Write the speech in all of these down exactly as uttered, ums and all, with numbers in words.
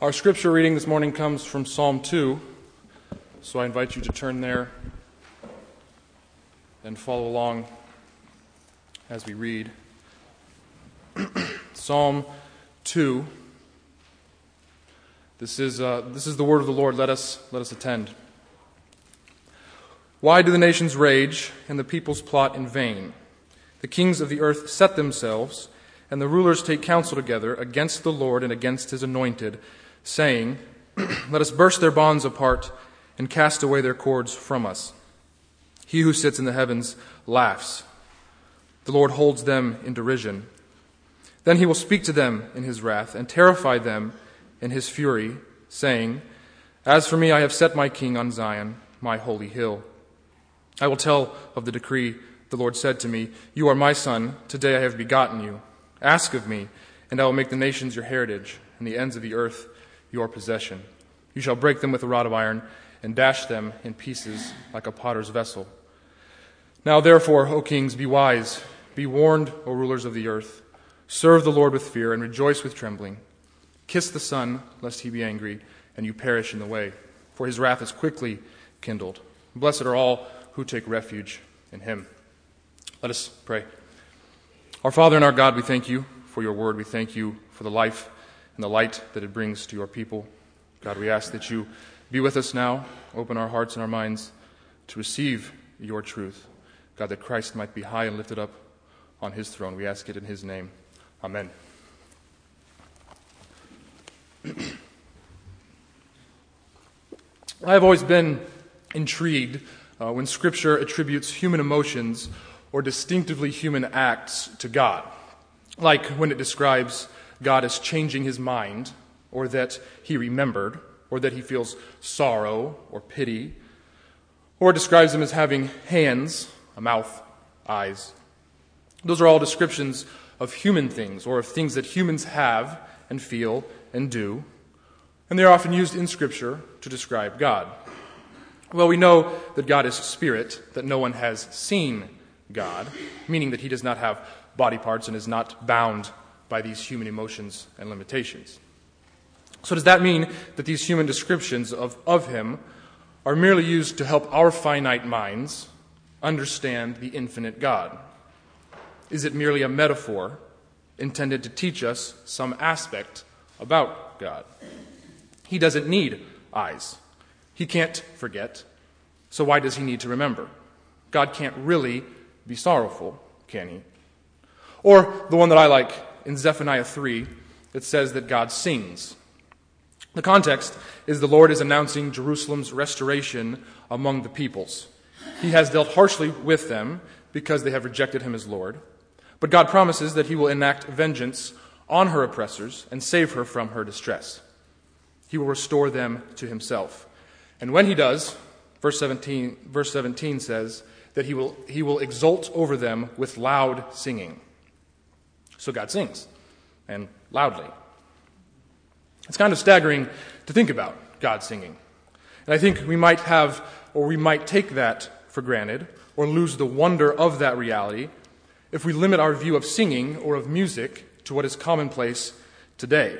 Our scripture reading this morning comes from Psalm two, so I invite you to turn there and follow along as we read. Psalm two. This is uh, this is the word of the Lord. Let us let us attend. Why do the nations rage and the peoples plot in vain? The kings of the earth set themselves, and the rulers take counsel together against the Lord and against his anointed, saying, Let us burst their bonds apart and cast away their cords from us. He who sits in the heavens laughs. The Lord holds them in derision. Then he will speak to them in his wrath and terrify them in his fury, saying, As for me, I have set my king on Zion, my holy hill. I will tell of the decree. The Lord said to me, You are my son. Today I have begotten you. Ask of me, and I will make the nations your heritage, and the ends of the earth your possession. You shall break them with a rod of iron, and dash them in pieces like a potter's vessel. Now therefore, O kings, be wise. Be warned, O rulers of the earth. Serve the Lord with fear, and rejoice with trembling. Kiss the Son, lest he be angry, and you perish in the way. For his wrath is quickly kindled. Blessed are all who take refuge in him. Let us pray. Our Father and our God, we thank you for your word. We thank you for the life and the light that it brings to your people. God, we ask that you be with us now, open our hearts and our minds to receive your truth. God, that Christ might be high and lifted up on his throne. We ask it in his name. Amen. I have always been intrigued uh, when Scripture attributes human emotions or distinctively human acts to God, like when it describes God as changing his mind, or that he remembered, or that he feels sorrow or pity, or describes him as having hands, a mouth, eyes. Those are all descriptions of human things, or of things that humans have and feel and do, and they are often used in Scripture to describe God. Well, we know that God is spirit, that no one has seen God, meaning that he does not have body parts and is not bound by these human emotions and limitations. So does that mean that these human descriptions of, of him are merely used to help our finite minds understand the infinite God? Is it merely a metaphor intended to teach us some aspect about God? He doesn't need eyes. He can't forget. So why does he need to remember? God can't really be sorrowful, can he? Or the one that I like, in Zephaniah three, it says that God sings. The context is the Lord is announcing Jerusalem's restoration among the peoples. He has dealt harshly with them because they have rejected him as Lord. But God promises that he will enact vengeance on her oppressors and save her from her distress. He will restore them to himself. And when he does, verse seventeen, verse seventeen says that he will, he will exult over them with loud singing. So God sings, and loudly. It's kind of staggering to think about God singing. And I think we might have, or we might take that for granted, or lose the wonder of that reality if we limit our view of singing or of music to what is commonplace today.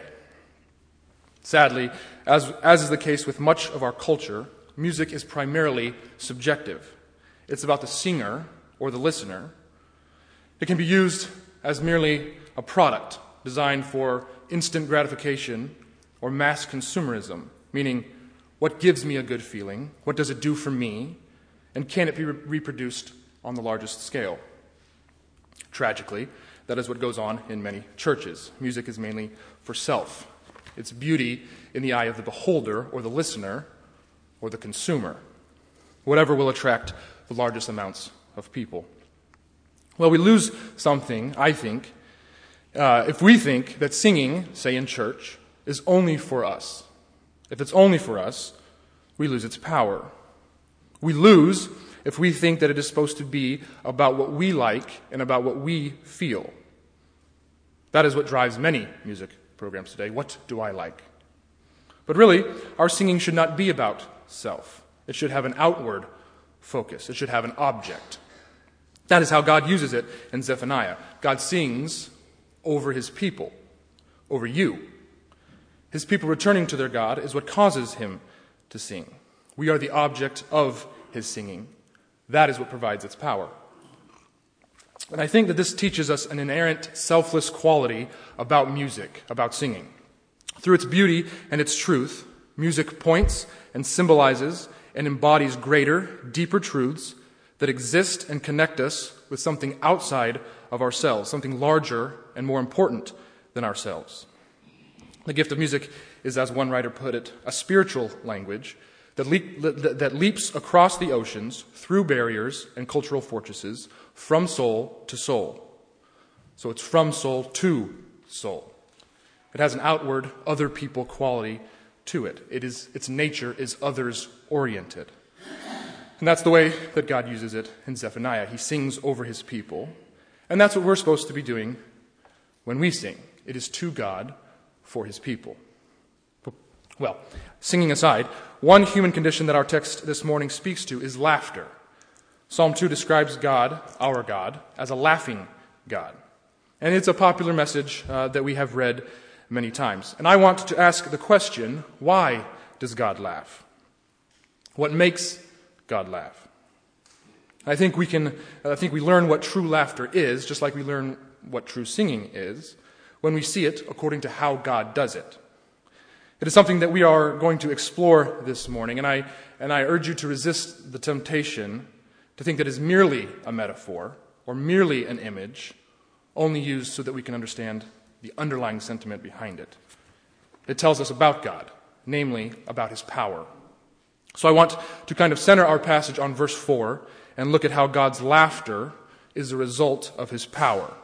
Sadly, as, as is the case with much of our culture, music is primarily subjective. It's about the singer or the listener. It can be used as merely a product designed for instant gratification or mass consumerism, meaning what gives me a good feeling, what does it do for me, and can it be re- reproduced on the largest scale? Tragically, that is what goes on in many churches. Music is mainly for self. It's beauty in the eye of the beholder or the listener or the consumer, whatever will attract the largest amounts of people. Well, we lose something, I think, uh, if we think that singing, say in church, is only for us. If it's only for us, we lose its power. We lose if we think that it is supposed to be about what we like and about what we feel. That is what drives many music programs today. What do I like? But really, our singing should not be about self. It should have an outward focus. It should have an object. That is how God uses it in Zephaniah. God sings over his people, over you. His people returning to their God is what causes him to sing. We are the object of his singing. That is what provides its power. And I think that this teaches us an inerrant, selfless quality about music, about singing. Through its beauty and its truth, music points and symbolizes and embodies greater, deeper truths that exist and connect us with something outside of ourselves, something larger and more important than ourselves. The gift of music is, as one writer put it, a spiritual language that, leap, that leaps across the oceans, through barriers and cultural fortresses, from soul to soul. So it's from soul to soul. It has an outward, other people quality to it. It is, its nature is others-oriented. And that's the way that God uses it in Zephaniah. He sings over his people. And that's what we're supposed to be doing when we sing. It is to God for his people. Well, singing aside, one human condition that our text this morning speaks to is laughter. Psalm two describes God, our God, as a laughing God. And it's a popular message uh, that we have read many times. And I want to ask the question, why does God laugh? What makes God laugh? I think we can, I think we learn what true laughter is, just like we learn what true singing is, when we see it according to how God does it. It is something that we are going to explore this morning, and I and I urge you to resist the temptation to think that it is merely a metaphor or merely an image, only used so that we can understand the underlying sentiment behind it. It tells us about God, namely about his power. So I want to kind of center our passage on verse four and look at how God's laughter is a result of his power.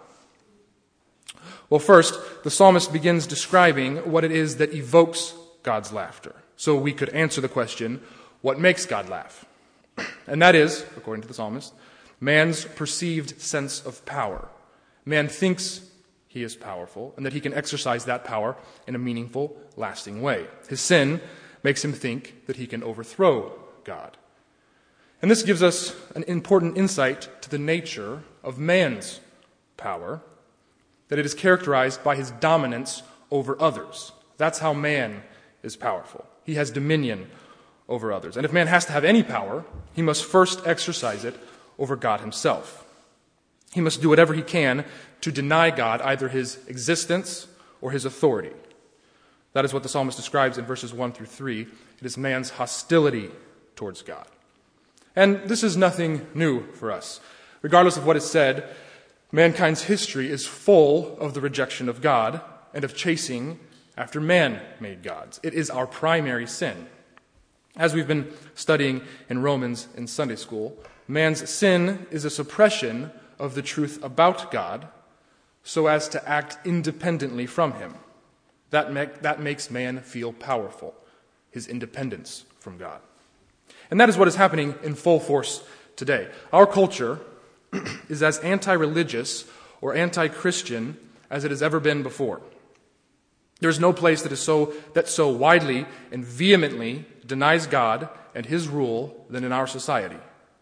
Well, first, the psalmist begins describing what it is that evokes God's laughter. So we could answer the question, what makes God laugh? And that is, according to the psalmist, man's perceived sense of power. Man thinks he is powerful and that he can exercise that power in a meaningful, lasting way. His sin makes him think that he can overthrow God. And this gives us an important insight to the nature of man's power, that it is characterized by his dominance over others. That's how man is powerful. He has dominion over others. And if man has to have any power, he must first exercise it over God himself. He must do whatever he can to deny God either his existence or his authority. That is what the psalmist describes in verses one through three. It is man's hostility towards God. And this is nothing new for us. Regardless of what is said, mankind's history is full of the rejection of God and of chasing after man-made gods. It is our primary sin. As we've been studying in Romans in Sunday school, man's sin is a suppression of the truth about God so as to act independently from him. That, make, that makes man feel powerful, his independence from God. And that is what is happening in full force today. Our culture is as anti-religious or anti-Christian as it has ever been before. There's no place that is so that so widely and vehemently denies God and his rule than in our society.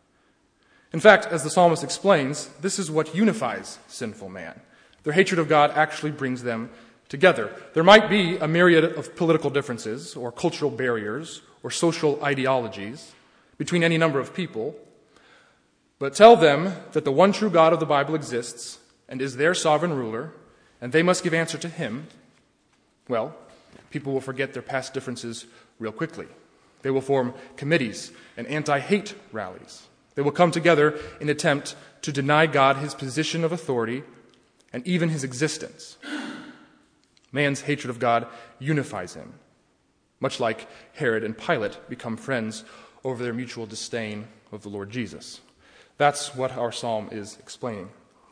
In fact, as the psalmist explains, this is what unifies sinful man. Their hatred of God actually brings them together. There might be a myriad of political differences or cultural barriers or social ideologies between any number of people, but tell them that the one true God of the Bible exists and is their sovereign ruler, and they must give answer to him. Well, people will forget their past differences real quickly. They will form committees and anti-hate rallies. They will come together in attempt to deny God his position of authority and even his existence. Man's hatred of God unifies him, much like Herod and Pilate become friends over their mutual disdain of the Lord Jesus. That's what our psalm is explaining.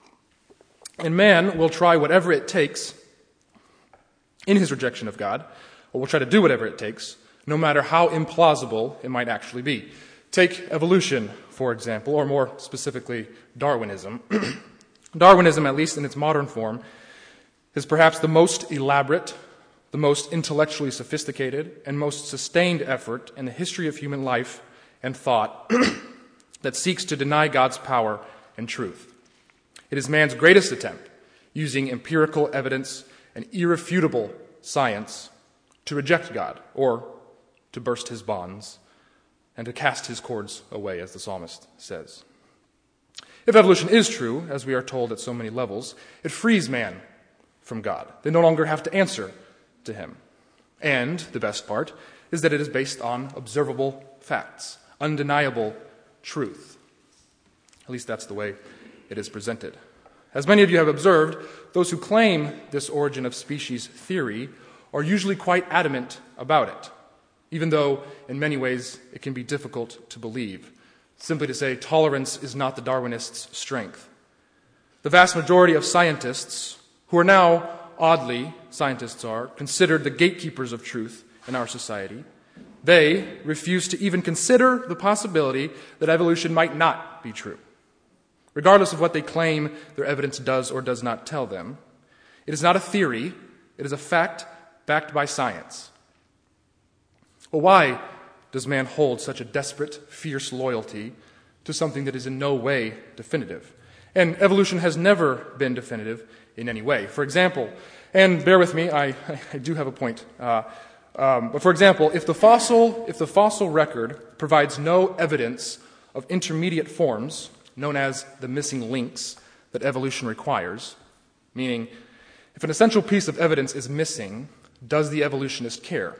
And man will try whatever it takes in his rejection of God, or will try to do whatever it takes, no matter how implausible it might actually be. Take evolution, for example, or more specifically, Darwinism. Darwinism, at least in its modern form, is perhaps the most elaborate, the most intellectually sophisticated, and most sustained effort in the history of human life and thought that seeks to deny God's power and truth. It is man's greatest attempt, using empirical evidence and irrefutable science, to reject God, or to burst his bonds, and to cast his cords away, as the psalmist says. If evolution is true, as we are told at so many levels, it frees man from God. They no longer have to answer to him. And the best part is that it is based on observable facts, undeniable truth. At least that's the way it is presented. As many of you have observed, those who claim this origin of species theory are usually quite adamant about it, even though in many ways it can be difficult to believe. Simply to say, tolerance is not the Darwinist's strength. The vast majority of scientists, who are now, oddly, scientists are, considered the gatekeepers of truth in our society, they refuse to even consider the possibility that evolution might not be true. Regardless of what they claim their evidence does or does not tell them, it is not a theory, it is a fact backed by science. Well, why does man hold such a desperate, fierce loyalty to something that is in no way definitive? And evolution has never been definitive in any way. For example, and bear with me, I, I do have a point. Uh, um, but for example, if the fossil, if the fossil record provides no evidence of intermediate forms, known as the missing links that evolution requires, meaning if an essential piece of evidence is missing, does the evolutionist care?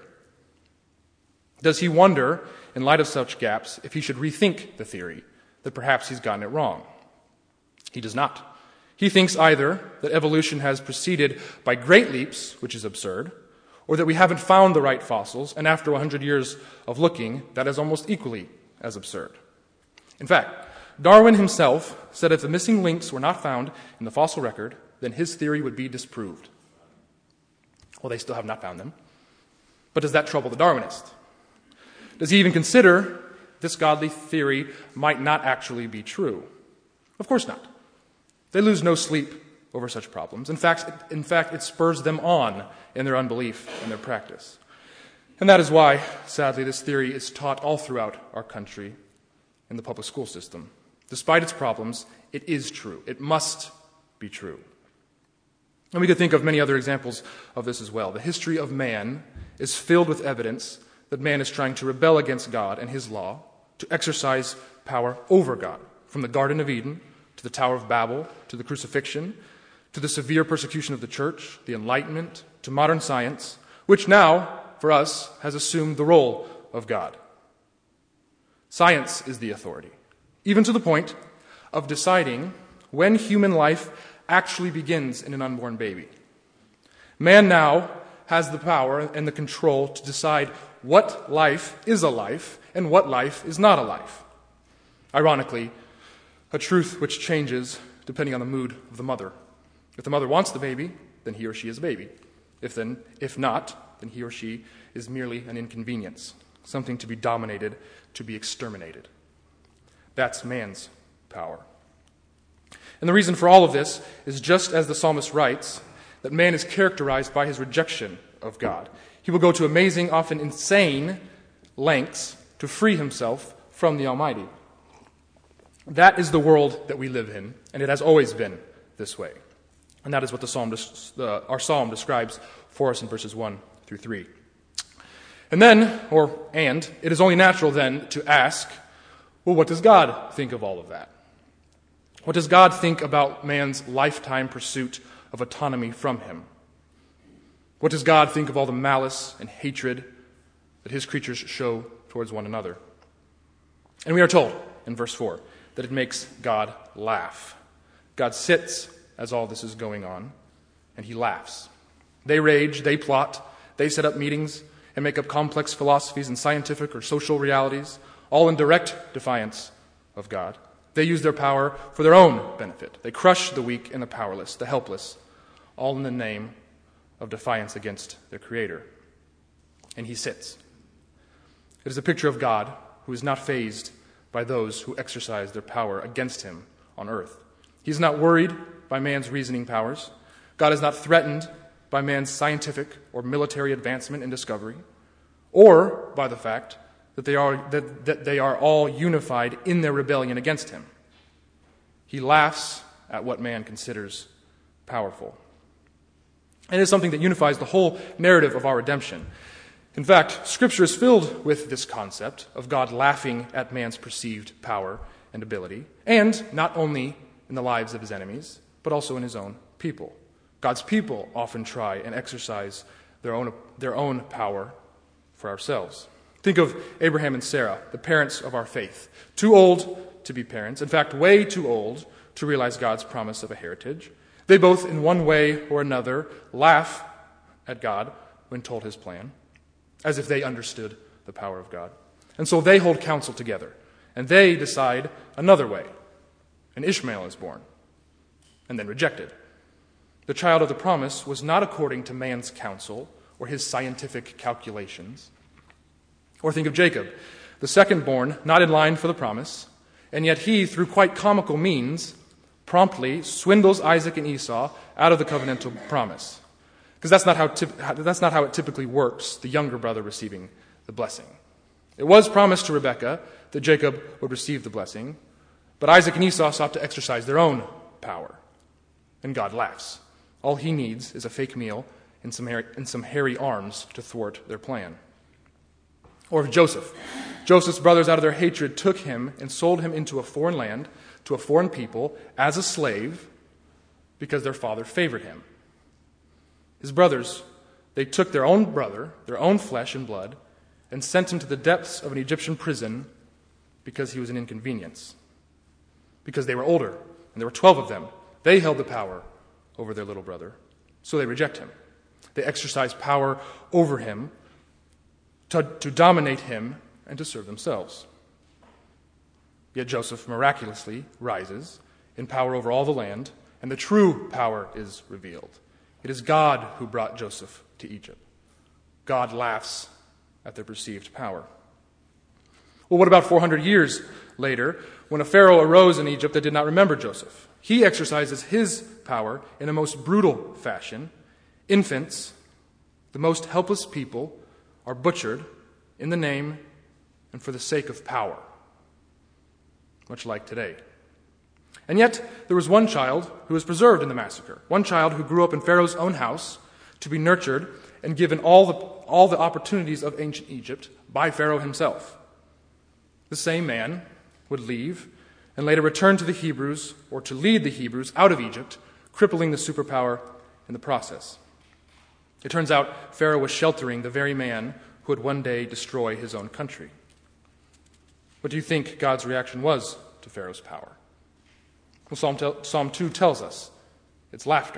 Does he wonder, in light of such gaps, if he should rethink the theory, that perhaps he's gotten it wrong? He does not. He thinks either that evolution has proceeded by great leaps, which is absurd, or that we haven't found the right fossils, and after one hundred years of looking, that is almost equally as absurd. In fact, Darwin himself said if the missing links were not found in the fossil record, then his theory would be disproved. Well, they still have not found them. But does that trouble the Darwinist? Does he even consider this godly theory might not actually be true? Of course not. They lose no sleep over such problems. In fact, it, in fact, it spurs them on in their unbelief and their practice. And that is why, sadly, this theory is taught all throughout our country in the public school system. Despite its problems, it is true. It must be true. And we could think of many other examples of this as well. The history of man is filled with evidence that man is trying to rebel against God and his law, to exercise power over God, from the Garden of Eden to the Tower of Babel, to the crucifixion, to the severe persecution of the church, the Enlightenment, to modern science, which now, for us, has assumed the role of God. Science is the authority, even to the point of deciding when human life actually begins in an unborn baby. Man now has the power and the control to decide what life is a life and what life is not a life. Ironically, a truth which changes depending on the mood of the mother. If the mother wants the baby, then he or she is a baby. If then, if not, then he or she is merely an inconvenience, something to be dominated, to be exterminated. That's man's power. And the reason for all of this is just as the psalmist writes, that man is characterized by his rejection of God. He will go to amazing, often insane, lengths to free himself from the Almighty. That is the world that we live in, and it has always been this way. And that is what the psalm, uh, our psalm describes for us in verses one through three. And then, or and, it is only natural then to ask, well, what does God think of all of that? What does God think about man's lifetime pursuit of autonomy from him? What does God think of all the malice and hatred that his creatures show towards one another? And we are told in verse four that it makes God laugh. God sits as all this is going on, and he laughs. They rage, they plot, they set up meetings and make up complex philosophies and scientific or social realities, all in direct defiance of God. They use their power for their own benefit. They crush the weak and the powerless, the helpless, all in the name of defiance against their Creator. And he sits. It is a picture of God who is not fazed by those who exercise their power against him on earth. He is not worried by man's reasoning powers. God is not threatened by man's scientific or military advancement and discovery, or by the fact that they are that, that they are all unified in their rebellion against him. He laughs at what man considers powerful. And it is something that unifies the whole narrative of our redemption. In fact, Scripture is filled with this concept of God laughing at man's perceived power and ability, and not only in the lives of his enemies, but also in his own people. God's people often try and exercise their own, their own power for ourselves. Think of Abraham and Sarah, the parents of our faith. Too old to be parents, in fact, way too old to realize God's promise of a heritage. They both, in one way or another, laugh at God when told his plan, as if they understood the power of God. And so they hold counsel together, and they decide another way. And Ishmael is born, and then rejected. The child of the promise was not according to man's counsel or his scientific calculations. Or think of Jacob, the second born, not in line for the promise, and yet he, through quite comical means, promptly swindles Isaac and Esau out of the covenantal promise. Because that's not how tip, that's not how it typically works, the younger brother receiving the blessing. It was promised to Rebekah that Jacob would receive the blessing, but Isaac and Esau sought to exercise their own power. And God laughs. All he needs is a fake meal and some hairy, and some hairy arms to thwart their plan. Or of Joseph. Joseph's brothers, out of their hatred, took him and sold him into a foreign land, to a foreign people, as a slave, because their father favored him. His brothers, they took their own brother, their own flesh and blood, and sent him to the depths of an Egyptian prison because he was an inconvenience. Because they were older, and there were twelve of them. They held the power over their little brother, so they reject him. They exercise power over him to, to dominate him and to serve themselves. Yet Joseph miraculously rises in power over all the land, and the true power is revealed. It is God who brought Joseph to Egypt. God laughs at their perceived power. Well, what about four hundred years later, when a Pharaoh arose in Egypt that did not remember Joseph? He exercises his power in a most brutal fashion. Infants, the most helpless people, are butchered in the name and for the sake of power, much like today. And yet, there was one child who was preserved in the massacre, one child who grew up in Pharaoh's own house to be nurtured and given all the, all the opportunities of ancient Egypt by Pharaoh himself. The same man would leave and later return to the Hebrews, or to lead the Hebrews out of Egypt, crippling the superpower in the process. It turns out Pharaoh was sheltering the very man who would one day destroy his own country. What do you think God's reaction was to Pharaoh's power? Well, Psalm, te- Psalm two tells us it's laughter.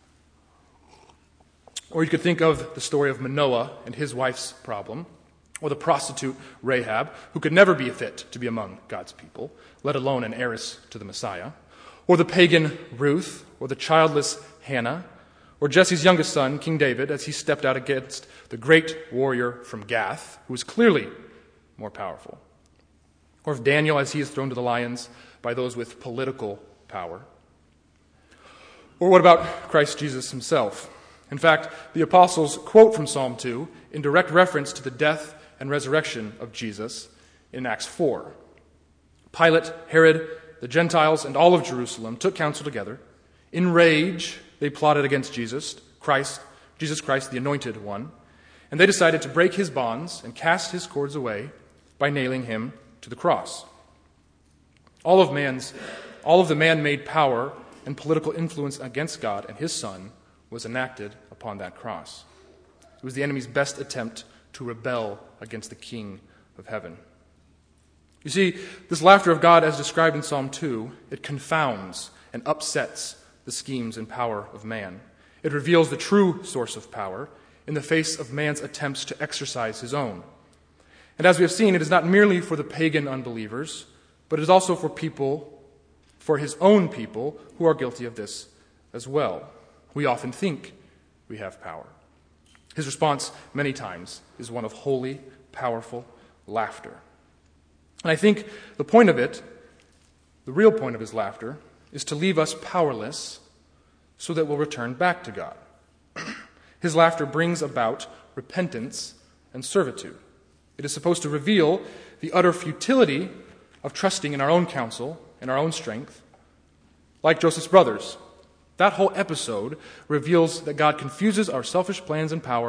Or you could think of the story of Manoah and his wife's problem, or the prostitute Rahab, who could never be fit to be among God's people, let alone an heiress to the Messiah, or the pagan Ruth, or the childless Hannah, or Jesse's youngest son, King David, as he stepped out against the great warrior from Gath, who was clearly more powerful. Or of Daniel as he is thrown to the lions by those with political power. Or what about Christ Jesus himself? In fact, the apostles quote from Psalm two in direct reference to the death and resurrection of Jesus in Acts four. Pilate, Herod, the Gentiles, and all of Jerusalem took counsel together. In rage, they plotted against Jesus, Christ, Jesus Christ, the Anointed One, and they decided to break his bonds and cast his cords away by nailing him to the cross. All of man's, all of the man-made power and political influence against God and his Son was enacted upon that cross. It was the enemy's best attempt to rebel against the King of heaven. You see, this laughter of God, as described in Psalm two, it confounds and upsets the schemes and power of man. It reveals the true source of power in the face of man's attempts to exercise his own. And as we have seen, it is not merely for the pagan unbelievers, but it is also for people, for his own people, who are guilty of this as well. We often think we have power. His response, many times, is one of holy, powerful laughter. And I think the point of it, the real point of his laughter, is to leave us powerless so that we'll return back to God. His laughter brings about repentance and servitude. It is supposed to reveal the utter futility of trusting in our own counsel and our own strength. Like Joseph's brothers, that whole episode reveals that God confuses our selfish plans and power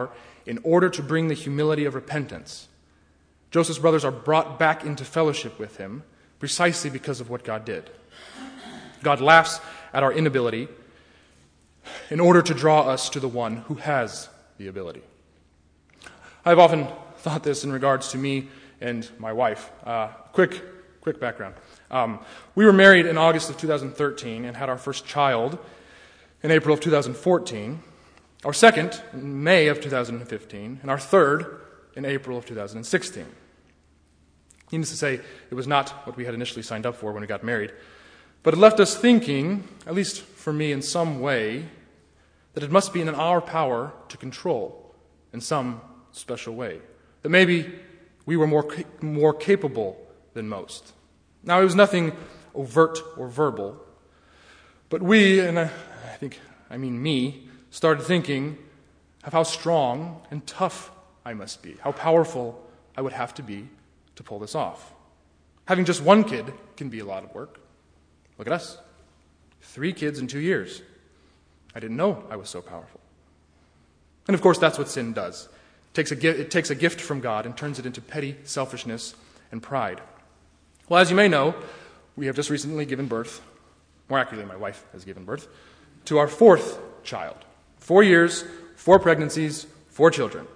in order to bring the humility of repentance. Joseph's brothers are brought back into fellowship with him precisely because of what God did. God laughs at our inability in order to draw us to the one who has the ability. I've often thought this in regards to me and my wife. Uh, quick, quick background. Um, we were married in August of two thousand thirteen and had our first child in April of two thousand fourteen, our second in May of two thousand fifteen, and our third in April of two thousand sixteen. Needless to say, it was not what we had initially signed up for when we got married, but it left us thinking, at least for me in some way, that it must be in our power to control in some special way, that maybe we were more more capable than most. Now, it was nothing overt or verbal, but we, and I, I think, I mean me, started thinking of how strong and tough I must be, how powerful I would have to be to pull this off. Having just one kid can be a lot of work. Look at us. Three kids in two years. I didn't know I was so powerful. And of course, that's what sin does. It takes a, gi- it takes a gift from God and turns it into petty selfishness and pride. Well, as you may know, we have just recently given birth, more accurately, my wife has given birth, to our fourth child. Four years, four pregnancies, four children.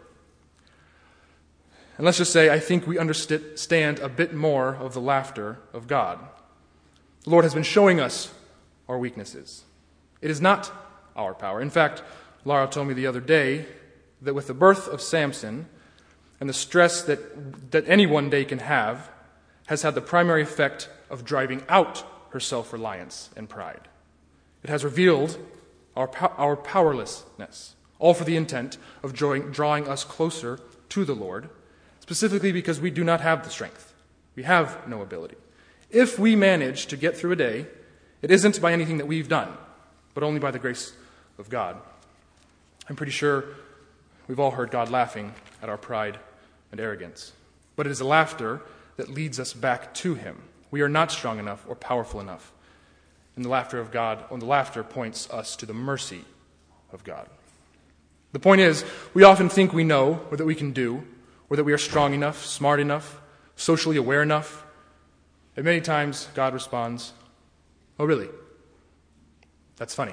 And let's just say, I think we understand a bit more of the laughter of God. The Lord has been showing us our weaknesses. It is not our power. In fact, Laura told me the other day that with the birth of Samson and the stress that, that any one day can have, has had the primary effect of driving out her self-reliance and pride. It has revealed our, our powerlessness, all for the intent of drawing, drawing us closer to the Lord, specifically because we do not have the strength. We have no ability. If we manage to get through a day, it isn't by anything that we've done, but only by the grace of God. I'm pretty sure we've all heard God laughing at our pride and arrogance, but it is a laughter that leads us back to Him. We are not strong enough or powerful enough. And the laughter of God, or the laughter points us to the mercy of God. The point is, we often think we know, or that we can do, or that we are strong enough, smart enough, socially aware enough. And many times God responds, "Oh, really? That's funny."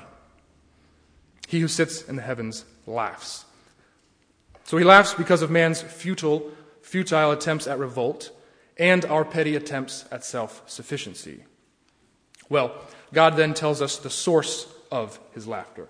He who sits in the heavens laughs. So He laughs because of man's futile, futile attempts at revolt and our petty attempts at self-sufficiency. Well, God then tells us the source of His laughter.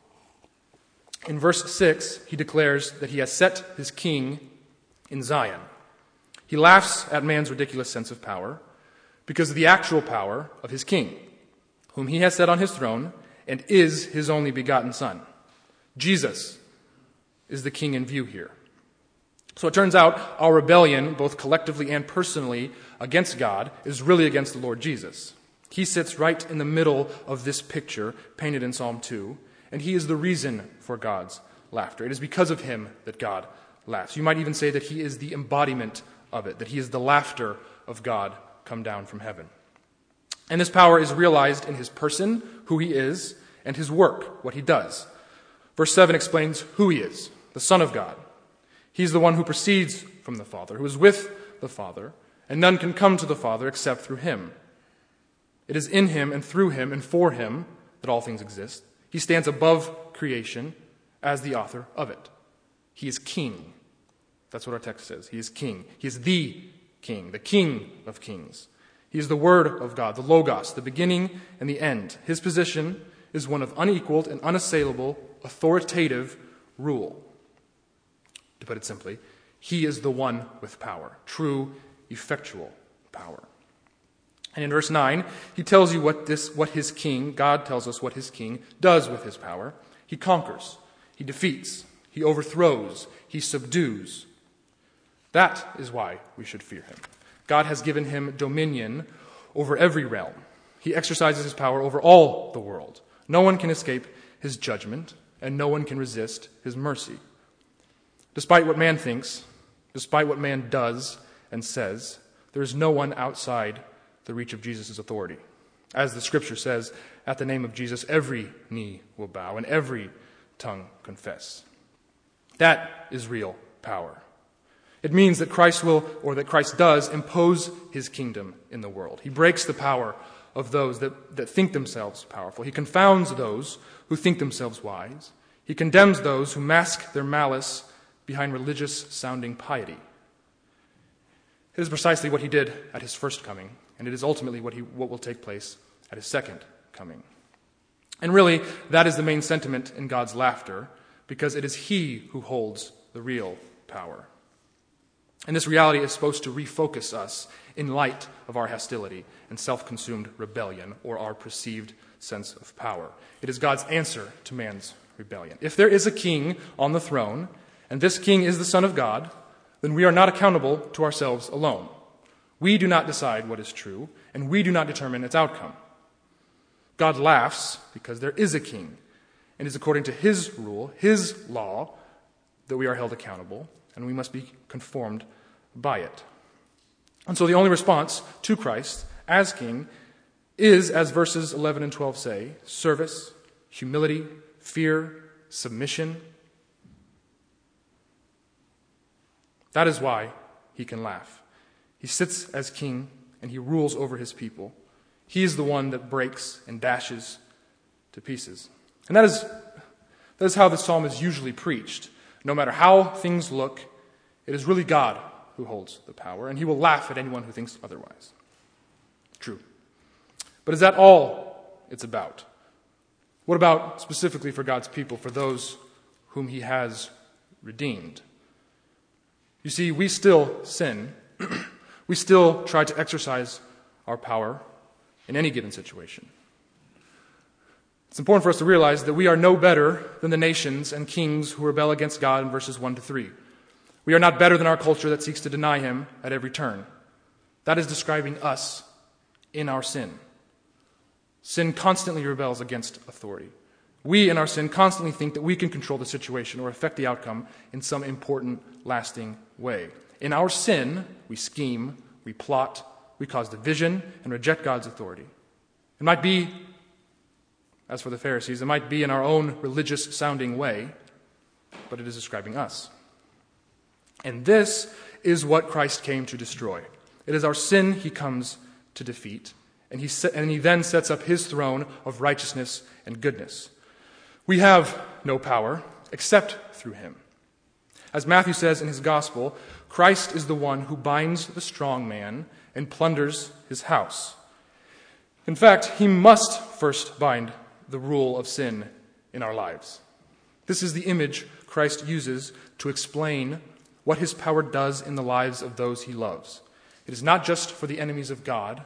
In verse six, He declares that He has set His king in Zion. He laughs at man's ridiculous sense of power because of the actual power of His king, whom He has set on His throne and is His only begotten Son. Jesus is the king in view here. So it turns out our rebellion, both collectively and personally, against God is really against the Lord Jesus. He sits right in the middle of this picture painted in Psalm two, and He is the reason for God's laughter. It is because of Him that God laughs. You might even say that He is the embodiment of it, that He is the laughter of God come down from heaven. And this power is realized in His person, who He is, and His work, what He does. Verse seven explains who He is, the Son of God. He's the one who proceeds from the Father, who is with the Father, and none can come to the Father except through Him. It is in Him and through Him and for Him that all things exist. He stands above creation as the author of it. He is King. That's what our text says. He is King. He is the King, the King of kings. He is the Word of God, the Logos, the beginning and the end. His position is one of unequaled and unassailable, authoritative rule. To put it simply, He is the one with power, true, effectual power. And in verse nine, He tells you what this, what His king, God tells us what His king does with His power. He conquers, He defeats, He overthrows, He subdues. That is why we should fear Him. God has given Him dominion over every realm. He exercises His power over all the world. No one can escape His judgment, and no one can resist His mercy. Despite what man thinks, despite what man does and says, there is no one outside the reach of Jesus' authority. As the Scripture says, at the name of Jesus, every knee will bow and every tongue confess. That is real power. It means that Christ will, or that Christ does, impose his kingdom in the world. He breaks the power of those that, that think themselves powerful. He confounds those who think themselves wise. He condemns those who mask their malice behind religious-sounding piety. It is precisely what he did at his first coming, and it is ultimately what, he, what will take place at his second coming. And really, that is the main sentiment in God's laughter, because it is he who holds the real power. And this reality is supposed to refocus us in light of our hostility and self-consumed rebellion, or our perceived sense of power. It is God's answer to man's rebellion. If there is a king on the throne, and this king is the Son of God, then we are not accountable to ourselves alone. We do not decide what is true, and we do not determine its outcome. God laughs because there is a king, and it is according to his rule, his law, that we are held accountable, and we must be conformed by it. And so the only response to Christ as king is, as verses eleven and twelve say, service, humility, fear, submission. That is why he can laugh. He sits as king and he rules over his people. He is the one that breaks and dashes to pieces. And that is, that is how the psalm is usually preached. No matter how things look, it is really God who holds the power, and he will laugh at anyone who thinks otherwise. True. But is that all it's about? What about specifically for God's people, for those whom he has redeemed? You see, we still sin. We still try to exercise our power in any given situation. It's important for us to realize that we are no better than the nations and kings who rebel against God in verses one to three. We are not better than our culture that seeks to deny him at every turn. That is describing us in our sin. Sin constantly rebels against authority. We, in our sin, constantly think that we can control the situation or affect the outcome in some important, lasting way. In our sin, we scheme, we plot, we cause division, and reject God's authority. It might be, as for the Pharisees, it might be in our own religious-sounding way, but it is describing us. And this is what Christ came to destroy. It is our sin he comes to defeat, and he, set, and he then sets up his throne of righteousness and goodness. We have no power except through him. As Matthew says in his gospel, Christ is the one who binds the strong man and plunders his house. In fact, he must first bind the rule of sin in our lives. This is the image Christ uses to explain what his power does in the lives of those he loves. It is not just for the enemies of God,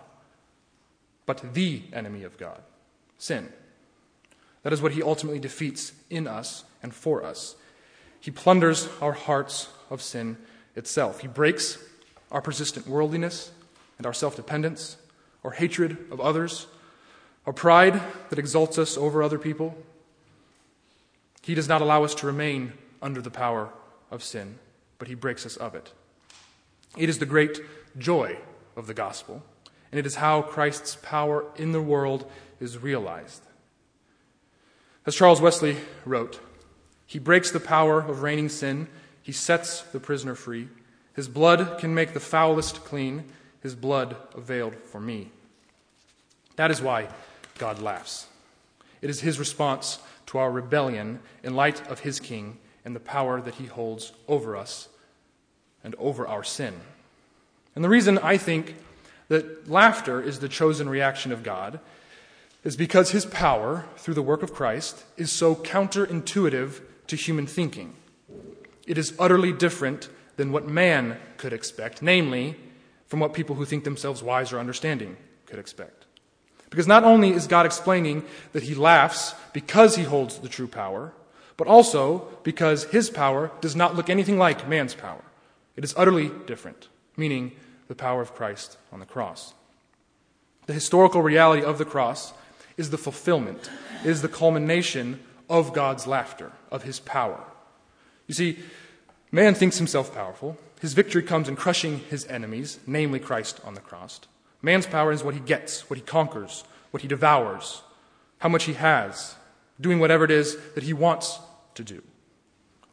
but the enemy of God, sin. That is what he ultimately defeats in us and for us. He plunders our hearts of sin itself. He breaks our persistent worldliness and our self-dependence, our hatred of others, our pride that exalts us over other people. He does not allow us to remain under the power of sin, but he breaks us of it. It is the great joy of the gospel, and it is how Christ's power in the world is realized. As Charles Wesley wrote, he breaks the power of reigning sin, he sets the prisoner free. His blood can make the foulest clean, his blood availed for me. That is why God laughs. It is his response to our rebellion in light of his king and the power that he holds over us and over our sin. And the reason I think that laughter is the chosen reaction of God is because his power, through the work of Christ, is so counterintuitive to human thinking. It is utterly different than what man could expect, namely, from what people who think themselves wise or understanding could expect. Because not only is God explaining that he laughs because he holds the true power, but also because his power does not look anything like man's power. It is utterly different, meaning the power of Christ on the cross. The historical reality of the cross is the fulfillment, is the culmination of God's laughter, of his power. You see, man thinks himself powerful. His victory comes in crushing his enemies, namely Christ on the cross. Man's power is what he gets, what he conquers, what he devours, how much he has, doing whatever it is that he wants to do.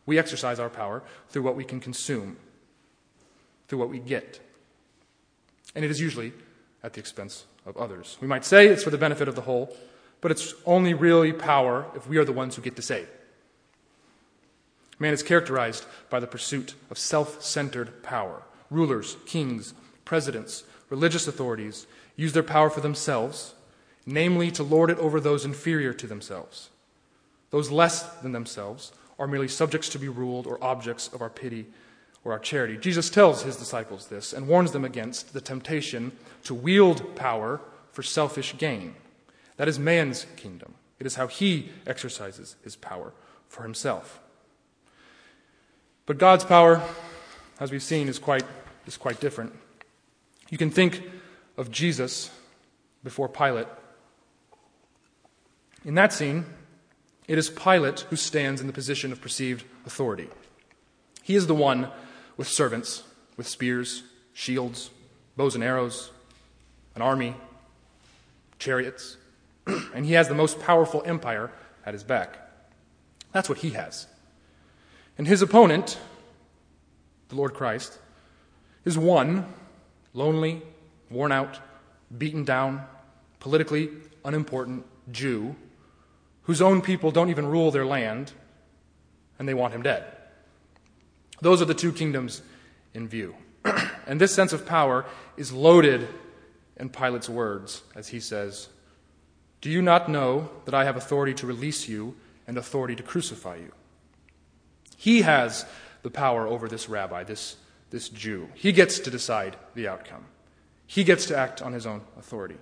We exercise our power through what we can consume, through what we get. And it is usually at the expense of others. We might say it's for the benefit of the whole, but it's only really power if we are the ones who get to say it. Man is characterized by the pursuit of self-centered power. Rulers, kings, presidents, religious authorities use their power for themselves, namely to lord it over those inferior to themselves. Those less than themselves are merely subjects to be ruled or objects of our pity or our charity. Jesus tells his disciples this and warns them against the temptation to wield power for selfish gain. That is man's kingdom. It is how he exercises his power for himself. But God's power, as we've seen, is quite, is quite different. You can think of Jesus before Pilate. In that scene, it is Pilate who stands in the position of perceived authority. He is the one with servants, with spears, shields, bows and arrows, an army, chariots, and he has the most powerful empire at his back. That's what he has. And his opponent, the Lord Christ, is one lonely, worn out, beaten down, politically unimportant Jew whose own people don't even rule their land, and they want him dead. Those are the two kingdoms in view. And this sense of power is loaded in Pilate's words as he says, "Do you not know that I have authority to release you and authority to crucify you?" He has the power over this rabbi, this, this Jew. He gets to decide the outcome. He gets to act on his own authority.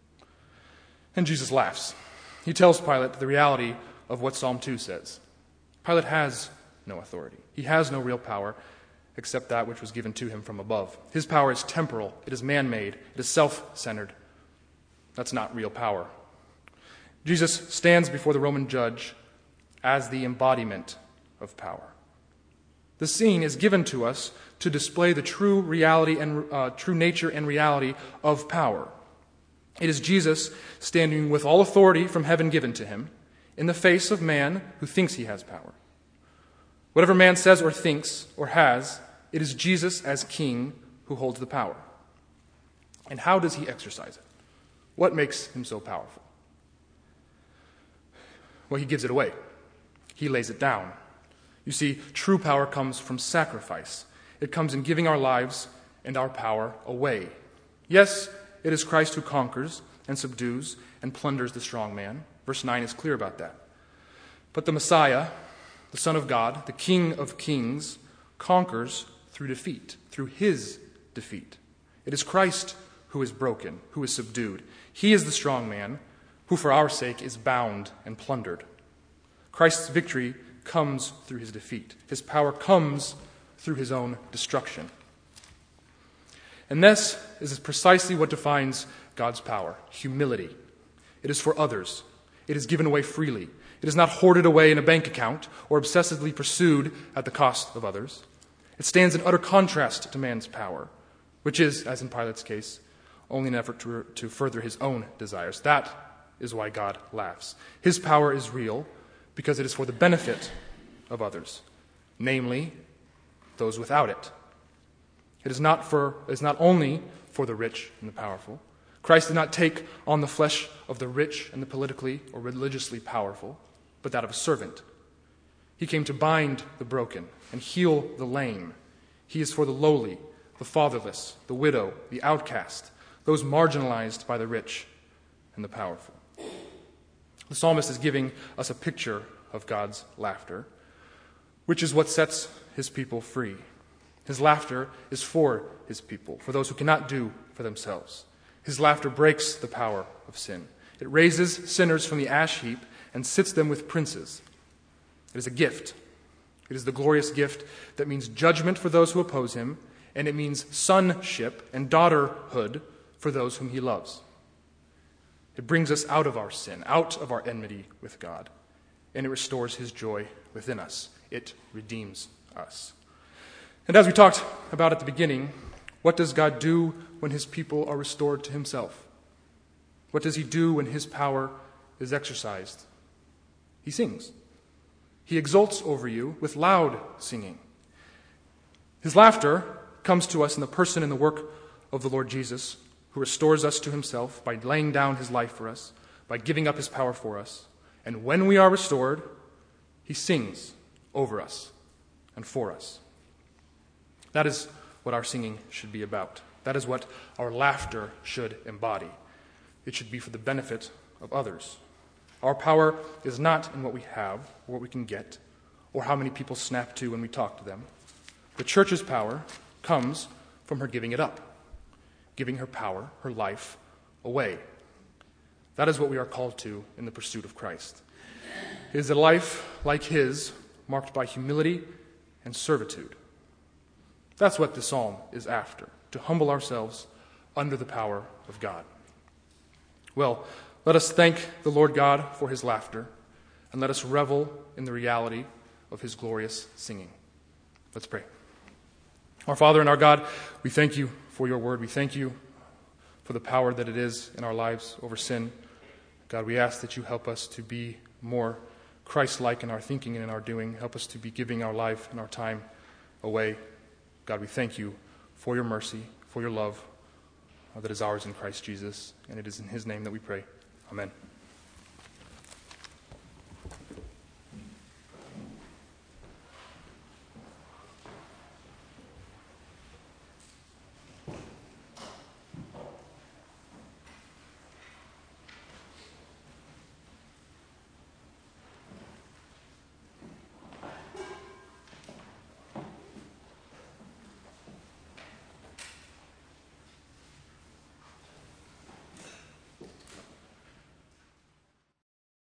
And Jesus laughs. He tells Pilate the reality of what Psalm two says. Pilate has no authority. He has no real power except that which was given to him from above. His power is temporal. It is man-made. It is self-centered. That's not real power. Jesus stands before the Roman judge as the embodiment of power. The scene is given to us to display the true reality and uh, true nature and reality of power. It is Jesus standing with all authority from heaven given to him in the face of man who thinks he has power. Whatever man says or thinks or has, it is Jesus as king who holds the power. And how does he exercise it? What makes him so powerful? Well, he gives it away. He lays it down. You see, true power comes from sacrifice. It comes in giving our lives and our power away. Yes, it is Christ who conquers and subdues and plunders the strong man. Verse nine is clear about that. But the Messiah, the Son of God, the King of Kings, conquers through defeat, through his defeat. It is Christ who is broken, who is subdued. He is the strong man who for our sake is bound and plundered. Christ's victory comes through his defeat. His power comes through his own destruction. And this is precisely what defines God's power, humility. It is for others. It is given away freely. It is not hoarded away in a bank account or obsessively pursued at the cost of others. It stands in utter contrast to man's power, which is, as in Pilate's case, only an effort to, to further his own desires. That is why God laughs. His power is real because it is for the benefit of others, namely those without it. It is not for it is not only for the rich and the powerful. Christ did not take on the flesh of the rich and the politically or religiously powerful, but that of a servant. He came to bind the broken and heal the lame. He is for the lowly, the fatherless, the widow, the outcast, those marginalized by the rich and the powerful. The psalmist is giving us a picture of God's laughter, which is what sets his people free. His laughter is for his people, for those who cannot do for themselves. His laughter breaks the power of sin. It raises sinners from the ash heap and sits them with princes. It is a gift. It is the glorious gift that means judgment for those who oppose him, and it means sonship and daughterhood for those whom he loves. It brings us out of our sin, out of our enmity with God, and it restores his joy within us. It redeems us. And as we talked about at the beginning, what does God do when his people are restored to himself? What does he do when his power is exercised? He sings. He exults over you with loud singing. His laughter comes to us in the person and the work of the Lord Jesus, who restores us to himself by laying down his life for us, by giving up his power for us. And when we are restored, he sings over us and for us. That is what our singing should be about. That is what our laughter should embody. It should be for the benefit of others. Our power is not in what we have, or what we can get, or how many people snap to when we talk to them. The church's power comes from her giving it up, giving her power, her life, away. That is what we are called to in the pursuit of Christ. It is a life like his, marked by humility and servitude. That's what the psalm is after, to humble ourselves under the power of God. Well, let us thank the Lord God for his laughter, and let us revel in the reality of his glorious singing. Let's pray. Our Father and our God, we thank you for your word. We thank you for the power that it is in our lives over sin. God, we ask that you help us to be more Christ-like in our thinking and in our doing. Help us to be giving our life and our time away. God, we thank you for your mercy, for your love uh, that is ours in Christ Jesus. And it is in his name that we pray. Amen.